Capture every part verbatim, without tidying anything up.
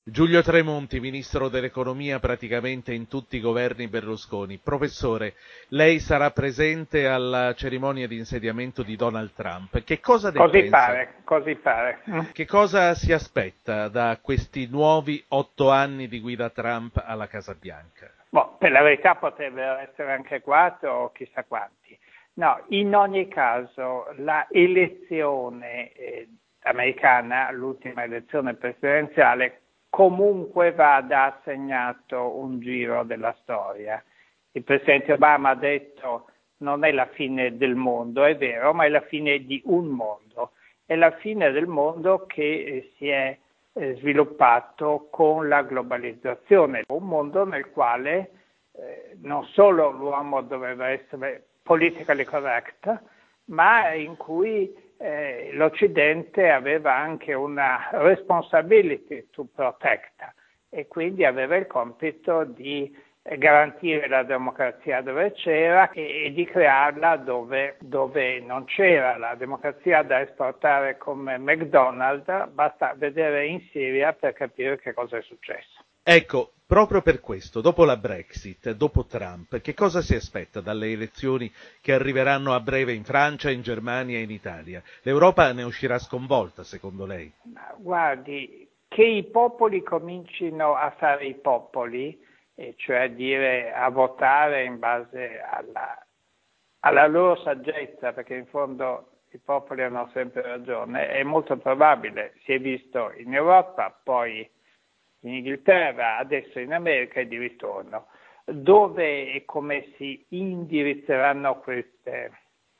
Giulio Tremonti, ministro dell'economia praticamente in tutti i governi Berlusconi. Professore, lei sarà presente alla cerimonia di insediamento di Donald Trump. Che cosa ne Così pensa? pare, così pare. Che cosa si aspetta da questi nuovi otto anni di guida Trump alla Casa Bianca? Boh, per la verità potrebbero essere anche quattro o chissà quanti. No, in ogni caso la elezione eh, americana, l'ultima elezione presidenziale, comunque va da segnato un giro della storia. Il presidente Obama ha detto non è la fine del mondo, è vero, ma è la fine di un mondo. È la fine del mondo che eh, si è eh, sviluppato con la globalizzazione, un mondo nel quale eh, non solo l'uomo doveva essere politically correct, ma in cui eh, l'Occidente aveva anche una responsibility to protect e quindi aveva il compito di garantire la democrazia dove c'era e, e di crearla dove, dove non c'era. La democrazia da esportare come McDonald's, basta vedere in Siria per capire che cosa è successo. Ecco, proprio per questo, dopo la Brexit, dopo Trump, che cosa si aspetta dalle elezioni che arriveranno a breve in Francia, in Germania e in Italia? L'Europa ne uscirà sconvolta, secondo lei? Ma guardi, che i popoli comincino a fare i popoli, e cioè a dire a votare in base alla, alla loro saggezza, perché in fondo i popoli hanno sempre ragione, è molto probabile, si è visto in Europa, poi in Inghilterra, adesso in America e di ritorno. Dove e come si indirizzeranno queste,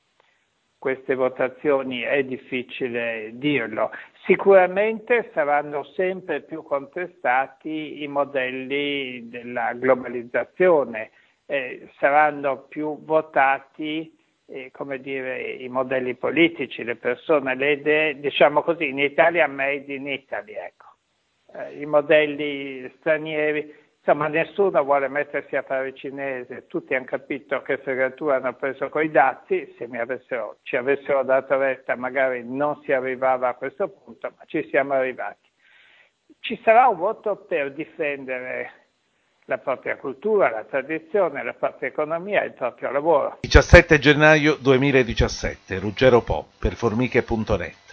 queste votazioni è difficile dirlo. Sicuramente saranno sempre più contestati i modelli della globalizzazione, eh, saranno più votati eh, come dire, i modelli politici, le persone, le idee, diciamo così, in Italia made in Italy, ecco. Eh, I modelli stranieri, insomma nessuno vuole mettersi a fare cinese, tutti hanno capito che fregatura hanno preso coi dazi, se mi avessero, ci avessero dato retta magari non si arrivava a questo punto, ma ci siamo arrivati. Ci sarà un voto per difendere la propria cultura, la tradizione, la propria economia e il proprio lavoro. diciassette gennaio duemiladiciassette, Ruggero Po, per formiche punto net.